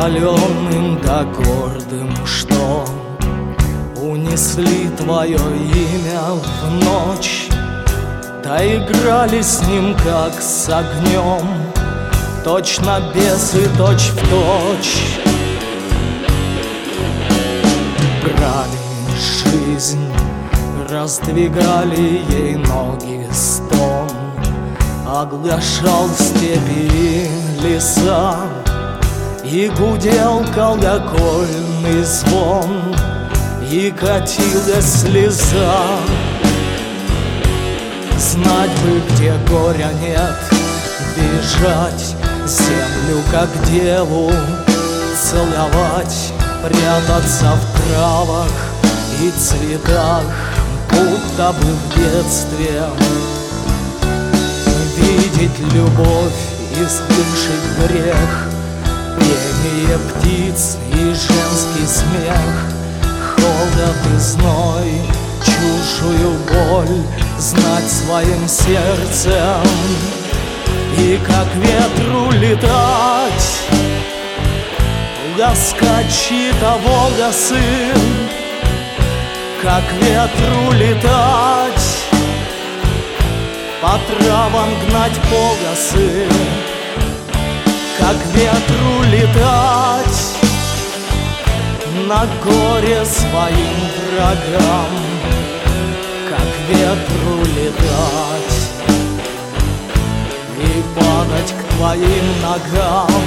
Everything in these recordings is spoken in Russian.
Закаленным да гордым, что унесли твое имя в ночь, да играли с ним, как с огнем, точно бесы, точь в точь. Брали жизнь, раздвигали ей ноги, стон оглашал степи и леса, и гудел колокольный звон, и катилась слеза. Знать бы, где горя нет, бежать, землю как деву целовать, прятаться в травах и цветах, будто бы в детстве. Видеть любовь и слышать грех, пение птиц и женский смех, холод и зной, чужую боль знать своим сердцем, и как ветру летать, ласкать чьи-то волосы, как ветру летать, по травам гнать полосы, как ветру летать, на горе своим врагам, как ветру летать и падать к твоим ногам.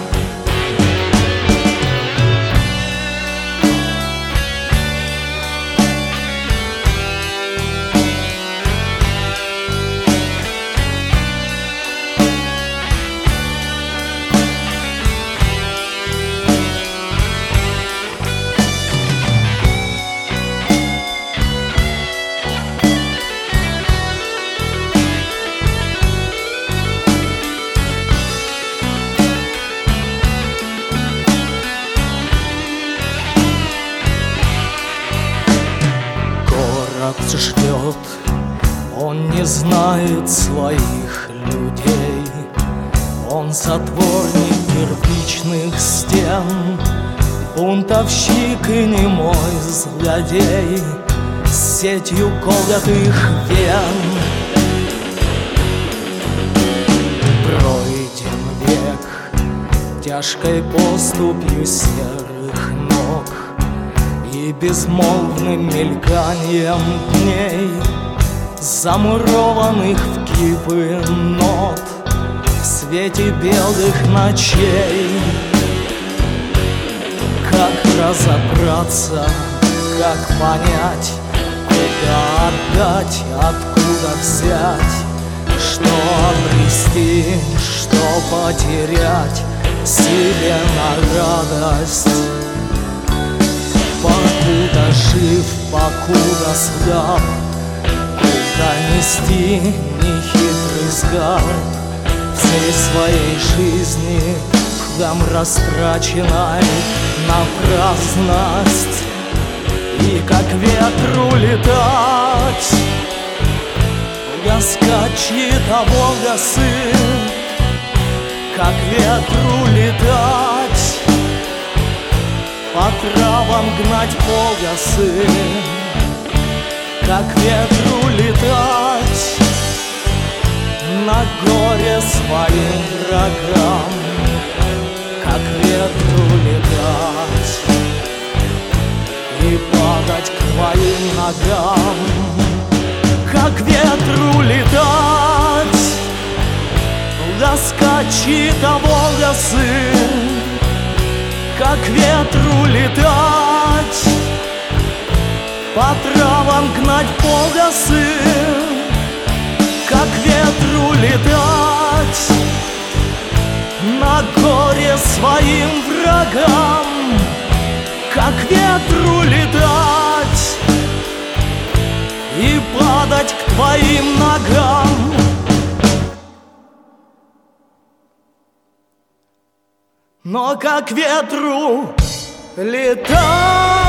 Ждет, он не знает своих людей, он затворник кирпичных стен, бунтовщик и немой злодей, с сетью колотых вен. Пройден век тяжкой поступью серых ног и безмолвным мельканием дней, замурованных в кипы нот в свете белых ночей. Как разобраться, как понять, куда отдать, откуда взять, что обрести, что потерять себе на радость. Покуда жив, покуда слаб, куда нести нехитрый скарб всей своей жизни, хлам растраченной на праздность. И как ветру летать, ласкать чьи-то волосы, как ветру летать, по травам гнать полосы, как ветру летать, на горе своим врагам, как ветру летать и падать к твоим ногам. Как ветру летать, ласкать чьи-то волосы, как ветру летать, по травам гнать полосы, как ветру летать, на горе своим врагам, как ветру летать и падать к твоим ногам. Но как ветру летать.